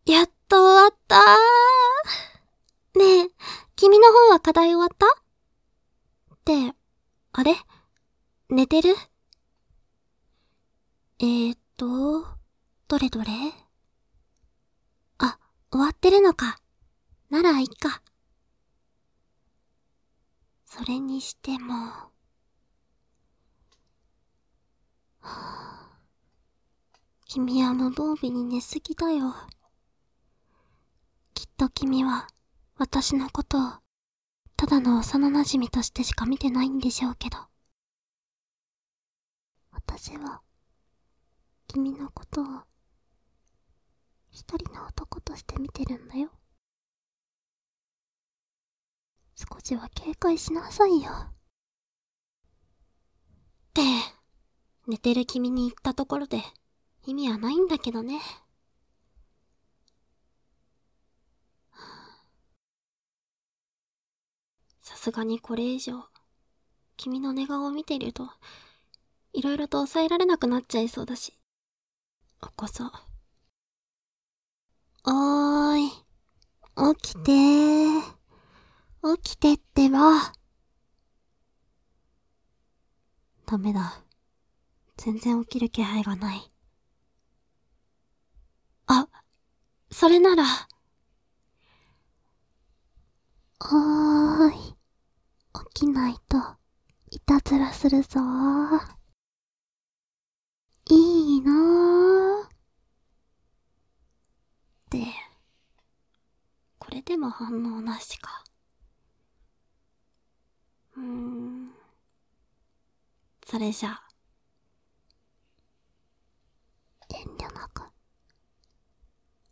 やっと終わったー。ねえ、君の方は課題終わった？って、あれ？寝てる？どれどれ？あ、終わってるのか。ならいいか。それにしても、君は無防備に寝すぎだよ。きっと君は私のことをただの幼馴染としてしか見てないんでしょうけど、私は君のことを一人の男として見てるんだよ。少しは警戒しなさいよ。って寝てる君に言ったところで意味はないんだけどね。さすがにこれ以上君の寝顔を見ているといろいろと抑えられなくなっちゃいそうだし。起こそう。おーい、起きてー。起きてってば。ダメだ。全然起きる気配がない。あ、それなら。おーい、起きないといたずらするぞー。いいなー。で、これでも反応なしか。それじゃあ、遠慮なく